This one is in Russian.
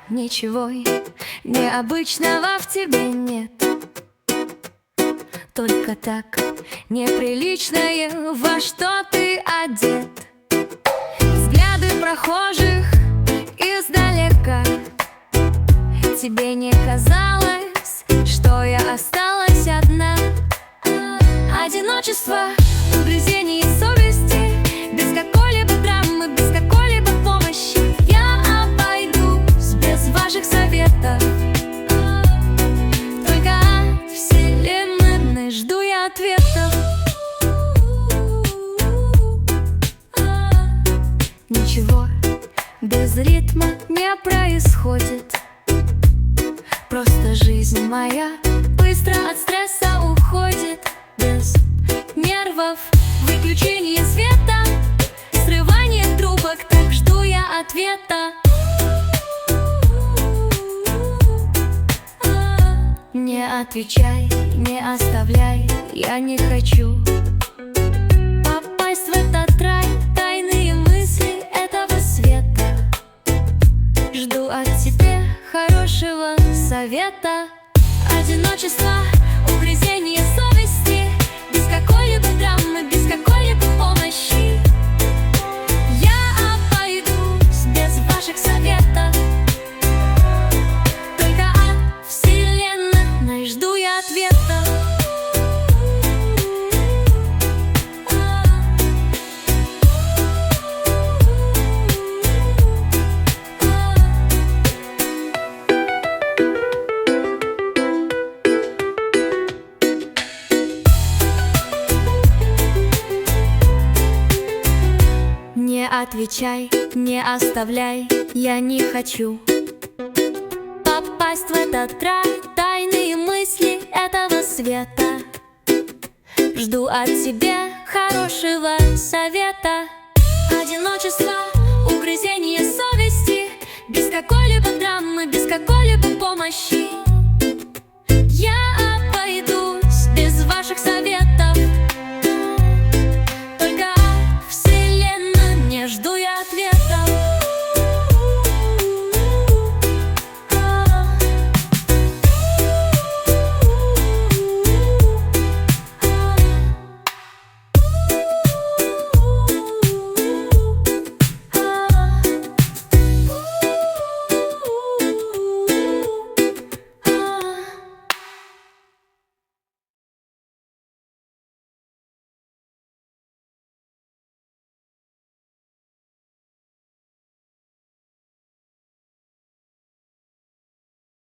Ничего необычного в тебе нет, только так неприличное, во что ты одет. Взгляды прохожих издалека. Тебе не казалось, что я осталась одна? Одиночество, угрызение совести, без какой-либо драмы, без какой-либо помощи. Я обойдусь без ваших советов. Только от вселенной жду я ответов. Ничего без ритма не происходит. Просто жизнь моя быстро от стресса уходит. Без нервов, выключение света, срывание трубок, так жду я ответа. Не отвечай, не оставляй, я не хочу попасть в этот рай, тайные мысли этого света. Жду от тебя хорошего совета. Одиночество, угрызение совести, без какой-либо драмы, без какой-либо помощи. Я обойдусь без ваших советов. Только от вселенной жду я ответа. Не отвечай, не оставляй, я не хочу попасть в этот рай, тайные мысли этого света. Жду от тебя хорошего совета. Одиночество, угрызение совести, без какой-либо драмы, без какой-либо помощи.